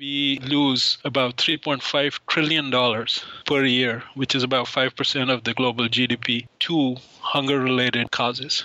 we lose about $3.5 trillion per year, which is about 5% of the global GDP, to hunger-related causes.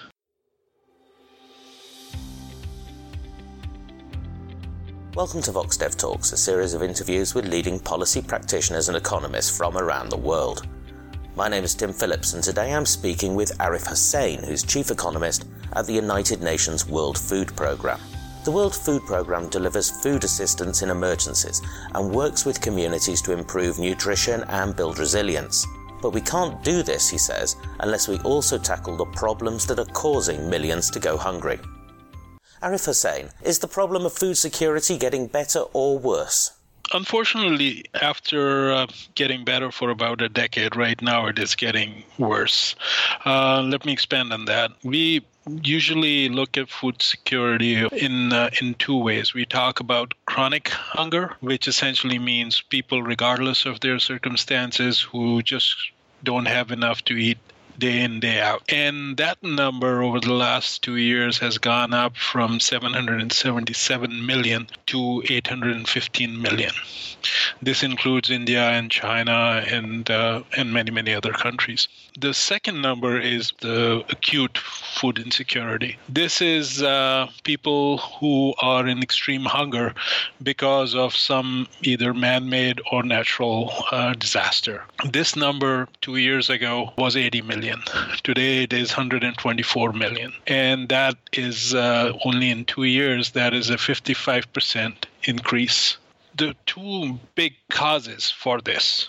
Welcome to VoxDev Talks, a series of interviews with leading policy practitioners and economists from around the world. My name is Tim Phillips, and today I'm speaking with Arif Husain, who's Chief Economist at the United Nations World Food Programme. The World Food Programme delivers food assistance in emergencies and works with communities to improve nutrition and build resilience. But we can't do this, he says, unless we also tackle the problems that are causing millions to go hungry. Arif Husain, is the problem of food security getting better or worse? Unfortunately, after getting better for about a decade, right now it is getting worse. Let me expand on that. We usually look at food security in two ways. We talk about chronic hunger, which essentially means people, regardless of their circumstances, who just don't have enough to eat day in, day out. And that number over the last 2 years has gone up from 777 million to 815 million. This includes India and China and many, many other countries. The second number is the acute food insecurity. This is people who are in extreme hunger because of some either man-made or natural disaster. This number 2 years ago was 80 million. Today it is 124 million. And that is only in 2 years, that is a 55% increase. The two big causes for this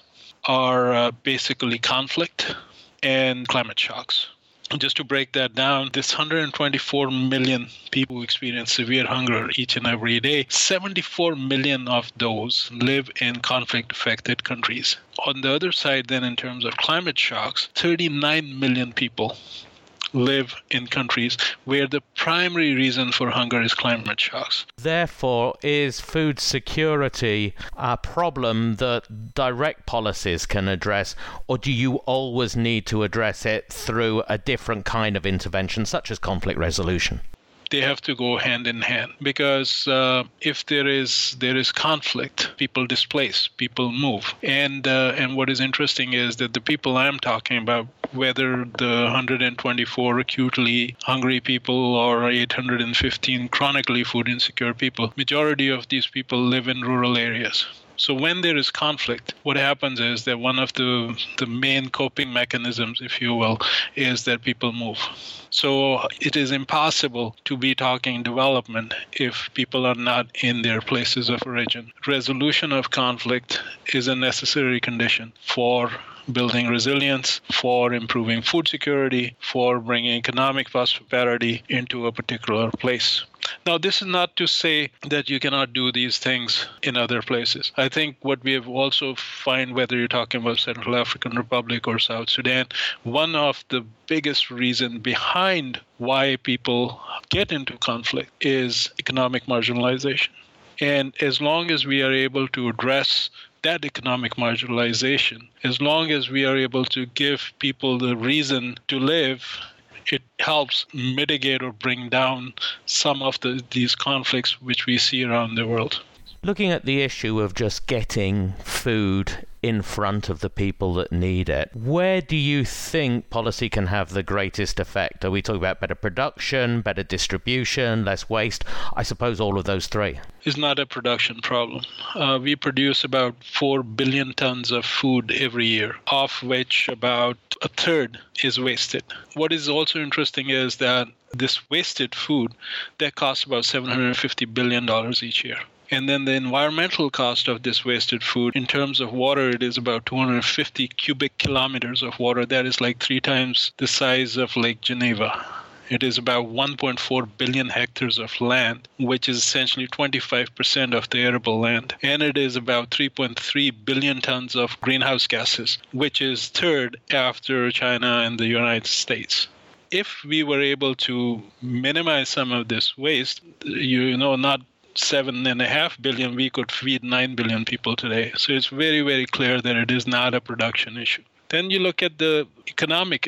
are basically conflict and climate shocks. Just to break that down, this 124 million people who experience severe hunger each and every day, 74 million of those live in conflict-affected countries. On the other side, then, in terms of climate shocks, 39 million people live in countries where the primary reason for hunger is climate shocks. Therefore, is food security a problem that direct policies can address, or do you always need to address it through a different kind of intervention, such as conflict resolution? They have to go hand in hand, because if there is conflict, people displace, people move. And what is interesting is that the people I'm talking about, whether the 124 acutely hungry people or 815 chronically food insecure people, majority of these people live in rural areas. So when there is conflict, what happens is that one of the main coping mechanisms, if you will, is that people move. So it is impossible to be talking development if people are not in their places of origin. Resolution of conflict is a necessary condition for building resilience, for improving food security, for bringing economic prosperity into a particular place. Now, this is not to say that you cannot do these things in other places. I think what we have also find, whether you're talking about Central African Republic or South Sudan, one of the biggest reasons behind why people get into conflict is economic marginalization. And as long as we are able to address that economic marginalization, as long as we are able to give people the reason to live, it helps mitigate or bring down some of these conflicts which we see around the world. Looking at the issue of just getting food in front of the people that need it, where do you think policy can have the greatest effect? Are we talking about better production, better distribution, less waste? I suppose all of those three. It's not a production problem. We produce about 4 billion tons of food every year, of which about a third is wasted. What is also interesting is that this wasted food, that costs about $750 billion each year. And then the environmental cost of this wasted food, in terms of water, it is about 250 cubic kilometers of water. That is like 3 times the size of Lake Geneva. It is about 1.4 billion hectares of land, which is essentially 25% of the arable land. And it is about 3.3 billion tons of greenhouse gases, which is third after China and the United States. If we were able to minimize some of this waste, not 7.5 billion, we could feed 9 billion people today. So it's very, very clear that it is not a production issue. Then you look at the economic issue.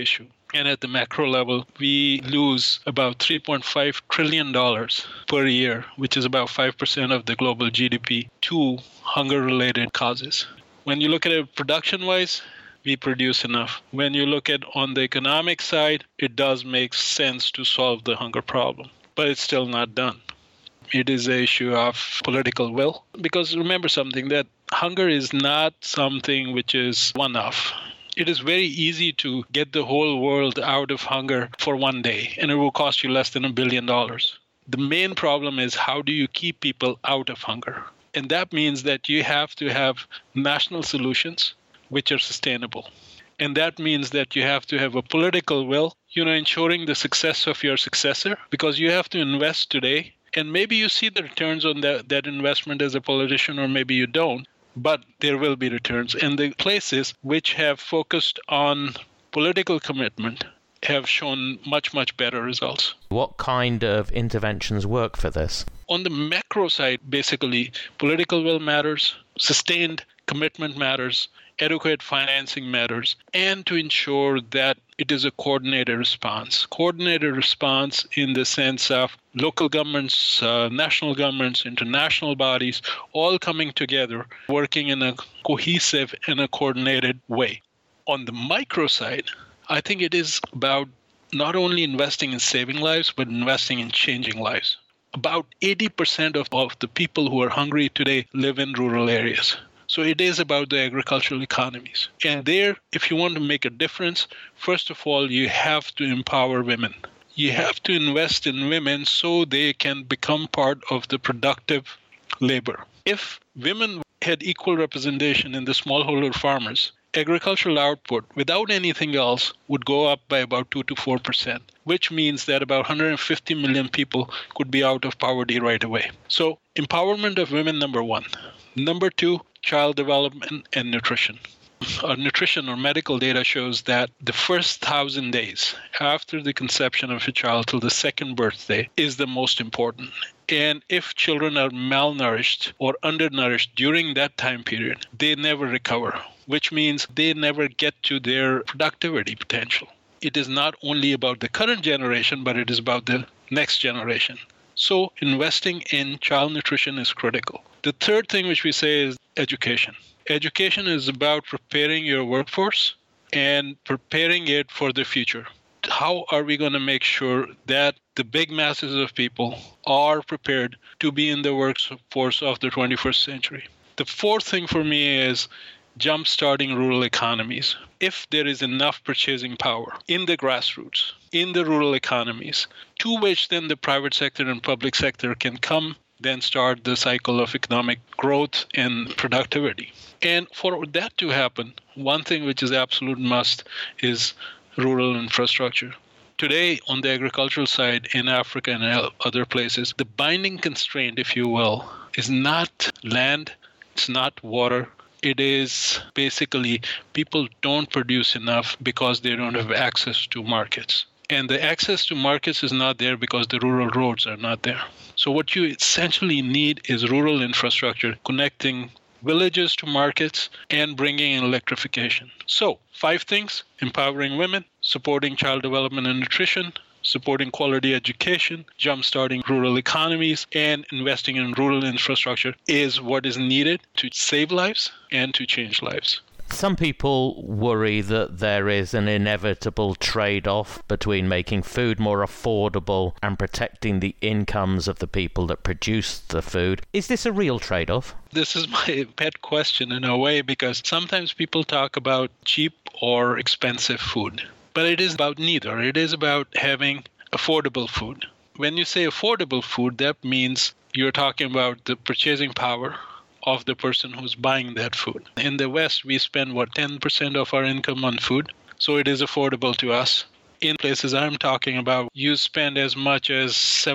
And at the macro level, we lose about $3.5 trillion per year, which is about 5% of the global GDP, to hunger-related causes. When you look at it production-wise, we produce enough. When you look at on the economic side, it does make sense to solve the hunger problem, but it's still not done. It is an issue of political will, because remember something, that hunger is not something which is one-off. It is very easy to get the whole world out of hunger for one day, and it will cost you less than $1 billion. The main problem is, how do you keep people out of hunger? And that means that you have to have national solutions which are sustainable. And that means that you have to have a political will, ensuring the success of your successor, because you have to invest today. And maybe you see the returns on that investment as a politician, or maybe you don't. But there will be returns. And the places which have focused on political commitment have shown much, much better results. What kind of interventions work for this? On the macro side, basically, political will matters, sustained commitment matters, adequate financing matters, and to ensure that it is a coordinated response. Coordinated response in the sense of local governments, national governments, international bodies, all coming together, working in a cohesive and a coordinated way. On the micro side, I think it is about not only investing in saving lives, but investing in changing lives. About 80% of the people who are hungry today live in rural areas. So it is about the agricultural economies. And there, if you want to make a difference, first of all, you have to empower women. You have to invest in women so they can become part of the productive labor. If women had equal representation in the smallholder farmers, agricultural output, without anything else, would go up by about 2 to 4%, which means that about 150 million people could be out of poverty right away. So empowerment of women, number one. Number two, child development and nutrition. Our nutrition or medical data shows that the first 1,000 days after the conception of a child till the second birthday is the most important. And if children are malnourished or undernourished during that time period, they never recover, which means they never get to their productivity potential. It is not only about the current generation, but it is about the next generation. So investing in child nutrition is critical. The third thing which we say is education. Education is about preparing your workforce and preparing it for the future. How are we going to make sure that the big masses of people are prepared to be in the workforce of the 21st century? The fourth thing for me is jump-starting rural economies. If there is enough purchasing power in the grassroots, in the rural economies, to which then the private sector and public sector can come, then start the cycle of economic growth and productivity. And for that to happen, one thing which is absolute must is rural infrastructure. Today, on the agricultural side in Africa and other places, the binding constraint, if you will, is not land, it's not water. It is basically people don't produce enough because they don't have access to markets. And the access to markets is not there because the rural roads are not there. So what you essentially need is rural infrastructure connecting villages to markets and bringing in electrification. So 5 things: empowering women, supporting child development and nutrition, supporting quality education, jump-starting rural economies, and investing in rural infrastructure is what is needed to save lives and to change lives. Some people worry that there is an inevitable trade-off between making food more affordable and protecting the incomes of the people that produce the food. Is this a real trade-off? This is my pet question in a way, because sometimes people talk about cheap or expensive food. But it is about neither. It is about having affordable food. When you say affordable food, that means you're talking about the purchasing power of the person who's buying that food. In the West, we spend, 10% of our income on food. So it is affordable to us. In places I'm talking about, you spend as much as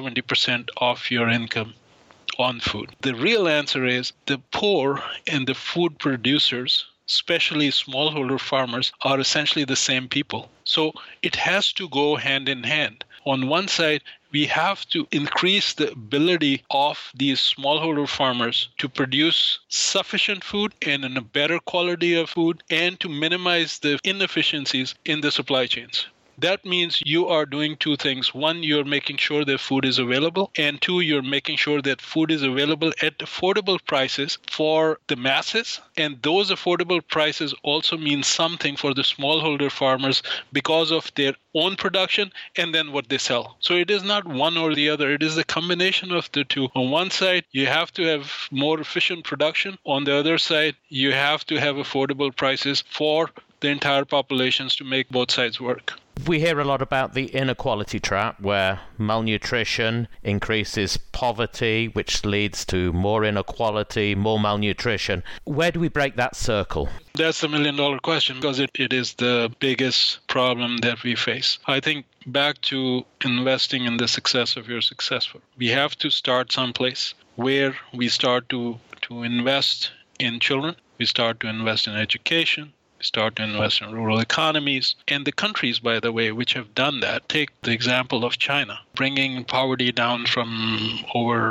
70% of your income on food. The real answer is the poor and the food producers, especially smallholder farmers, are essentially the same people. So it has to go hand in hand. On one side, we have to increase the ability of these smallholder farmers to produce sufficient food and in a better quality of food, and to minimize the inefficiencies in the supply chains. That means you are doing two things. One, you're making sure that food is available. And two, you're making sure that food is available at affordable prices for the masses. And those affordable prices also mean something for the smallholder farmers because of their own production and then what they sell. So it is not one or the other. It is a combination of the two. On one side, you have to have more efficient production. On the other side, you have to have affordable prices for the entire populations to make both sides work. We hear a lot about the inequality trap, where malnutrition increases poverty, which leads to more inequality, more malnutrition. Where do we break that circle? That's the million-dollar question, because it is the biggest problem that we face. I think back to investing in the success of your successful. We have to start someplace where we start to invest in children. We start to invest in education. Start to invest in rural economies. And the countries, by the way, which have done that, take the example of China, bringing poverty down from over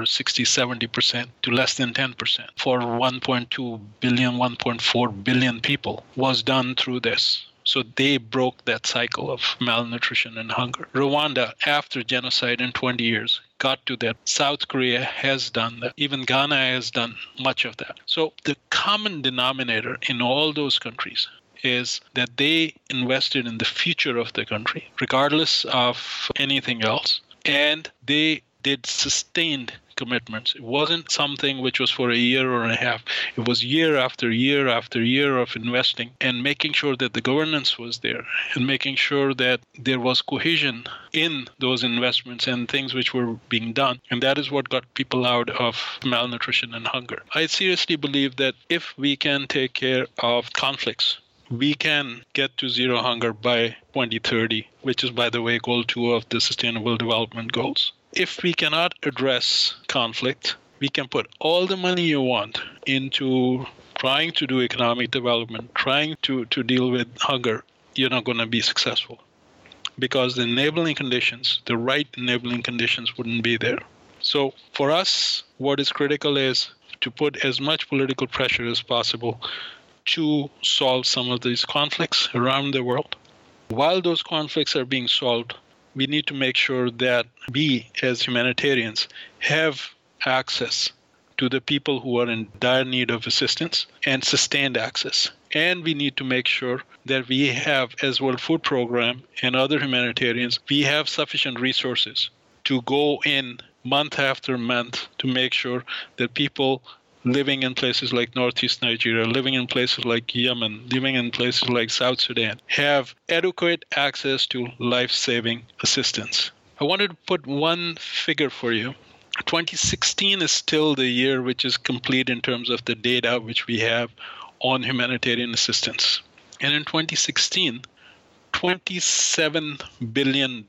60-70% to less than 10% for 1.2 billion, 1.4 billion people, was done through this. So they broke that cycle of malnutrition and hunger. Rwanda, after genocide in 20 years, got to that. South Korea has done that. Even Ghana has done much of that. So the common denominator in all those countries is that they invested in the future of the country, regardless of anything else. And they did sustained commitments. It wasn't something which was for a year or a half. It was year after year after year of investing and making sure that the governance was there and making sure that there was cohesion in those investments and things which were being done. And that is what got people out of malnutrition and hunger. I seriously believe that if we can take care of conflicts, we can get to zero hunger by 2030, which is, by the way, goal 2 of the Sustainable Development Goals. If we cannot address conflict, we can put all the money you want into trying to do economic development, trying to deal with hunger. You're not going to be successful because the enabling conditions, the right enabling conditions wouldn't be there. So for us, what is critical is to put as much political pressure as possible to solve some of these conflicts around the world. While those conflicts are being solved, we need to make sure that we, as humanitarians, have access to the people who are in dire need of assistance and sustained access. And we need to make sure that we have, as World Food Program and other humanitarians, we have sufficient resources to go in month after month to make sure that people living in places like Northeast Nigeria, living in places like Yemen, living in places like South Sudan, have adequate access to life-saving assistance. I wanted to put one figure for you. 2016 is still the year which is complete in terms of the data which we have on humanitarian assistance. And in 2016, $27 billion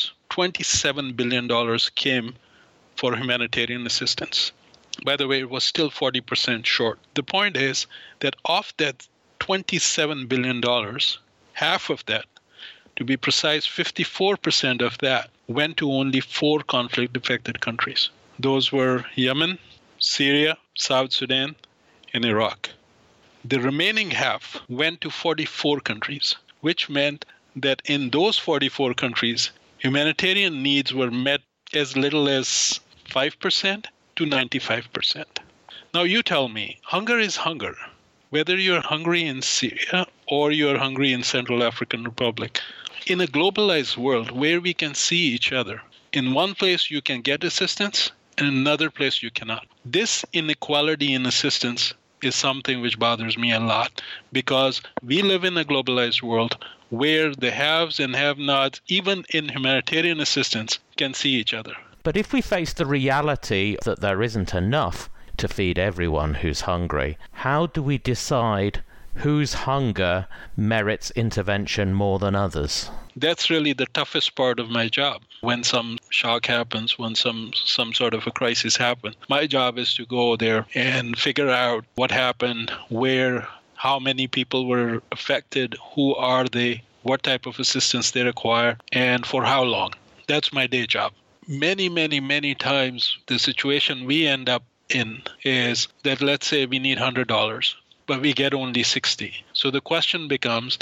came for humanitarian assistance. By the way, it was still 40% short. The point is that of that $27 billion, half of that, to be precise, 54% of that went to only 4 conflict-affected countries. Those were Yemen, Syria, South Sudan, and Iraq. The remaining half went to 44 countries, which meant that in those 44 countries, humanitarian needs were met as little as 5% to 95%. Now you tell me, hunger is hunger. Whether you're hungry in Syria or you're hungry in Central African Republic, in a globalized world where we can see each other, in one place you can get assistance, in another place you cannot. This inequality in assistance is something which bothers me a lot because we live in a globalized world where the haves and have-nots, even in humanitarian assistance, can see each other. But if we face the reality that there isn't enough to feed everyone who's hungry, how do we decide whose hunger merits intervention more than others? That's really the toughest part of my job. When some shock happens, when some sort of a crisis happens, my job is to go there and figure out what happened, where, how many people were affected, who are they, what type of assistance they require, and for how long. That's my day job. Many times, the situation we end up in is that, let's say we need $100, but we get only 60. So the question becomes,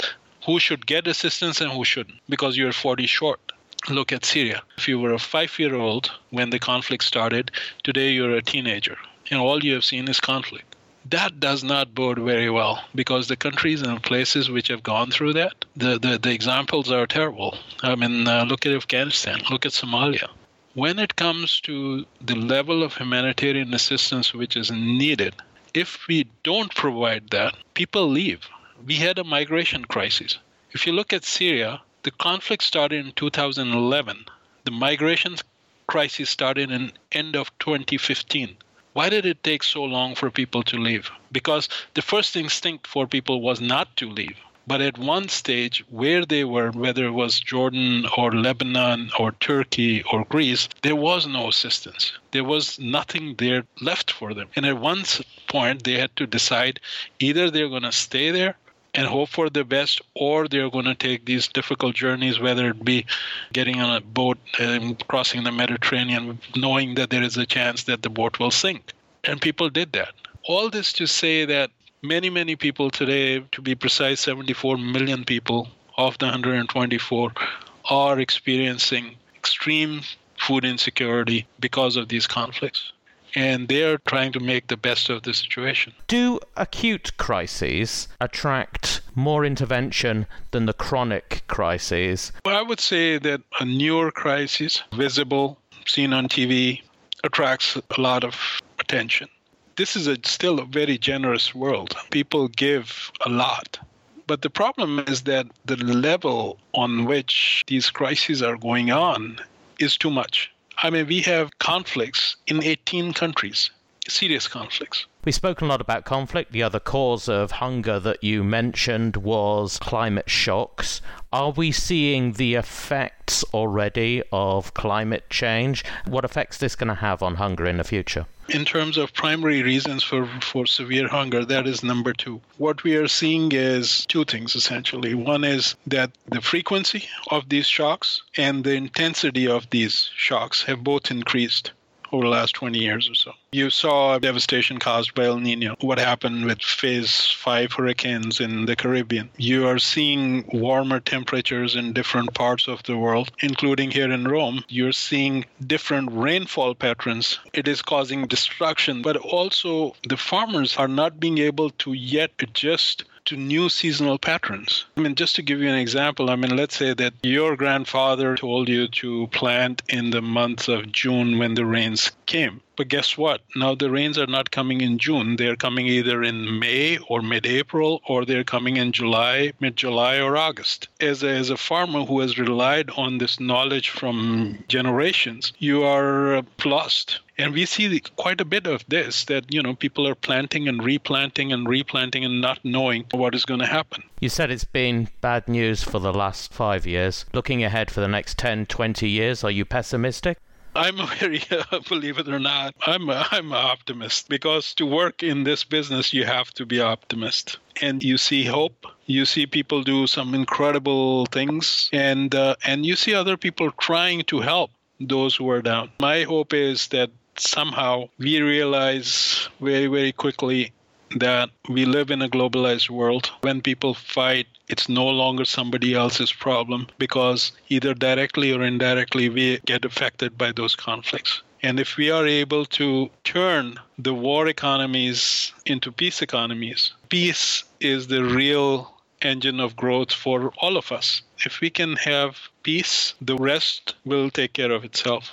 who should get assistance and who shouldn't, because you're 40 short. Look at Syria. If you were a 5-year-old when the conflict started, today you're a teenager, and all you have seen is conflict. That does not bode very well, because the countries and places which have gone through that, the examples are terrible. Look at Afghanistan, look at Somalia. When it comes to the level of humanitarian assistance which is needed, if we don't provide that, people leave. We had a migration crisis. If you look at Syria, the conflict started in 2011. The migration crisis started in end of 2015. Why did it take so long for people to leave? Because the first instinct for people was not to leave. But at one stage, where they were, whether it was Jordan or Lebanon or Turkey or Greece, there was no assistance. There was nothing there left for them. And at one point, they had to decide either they're going to stay there and hope for the best, or they're going to take these difficult journeys, whether it be getting on a boat and crossing the Mediterranean, knowing that there is a chance that the boat will sink. And people did that. All this to say that many, many people today, to be precise, 74 million people of the 124 are experiencing extreme food insecurity because of these conflicts. And they're trying to make the best of the situation. Do acute crises attract more intervention than the chronic crises? Well, I would say that a newer crisis, visible, seen on TV, attracts a lot of attention. This is still a very generous world. People give a lot. But the problem is that the level on which these crises are going on is too much. We have conflicts in 18 countries, serious conflicts. We've spoken a lot about conflict. The other cause of hunger that you mentioned was climate shocks. Are we seeing the effects already of climate change? What effects is this going to have on hunger in the future? In terms of primary reasons for severe hunger, that is number 2. What we are seeing is 2 things, essentially. One is that the frequency of these shocks and the intensity of these shocks have both increased over the last 20 years or so. You saw devastation caused by El Nino, what happened with phase 5 hurricanes in the Caribbean. You are seeing warmer temperatures in different parts of the world, including here in Rome. You're seeing different rainfall patterns. It is causing destruction, but also the farmers are not being able to yet adjust to new seasonal patterns. Just to give you an example, let's say that your grandfather told you to plant in the month of June when the rains came. But guess what? Now the rains are not coming in June. They're coming either in May or mid-April, or they're coming in July, mid-July or August. As a farmer who has relied on this knowledge from generations, you are lost. And we see quite a bit of this, that, people are planting and replanting and not knowing what is going to happen. You said it's been bad news for the last 5 years. Looking ahead for the next 10, 20 years, are you pessimistic? I'm very, believe it or not, I'm an optimist, because to work in this business, you have to be optimist. And you see hope. You see people do some incredible things, and you see other people trying to help those who are down. My hope is that somehow we realize very, very quickly that we live in a globalized world. When people fight, it's no longer somebody else's problem, because either directly or indirectly we get affected by those conflicts. And if we are able to turn the war economies into peace economies, peace is the real engine of growth for all of us. If we can have peace, the rest will take care of itself.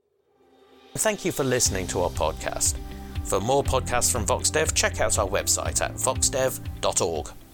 Thank you for listening to our podcast. For more podcasts from VoxDev, check out our website at voxdev.org.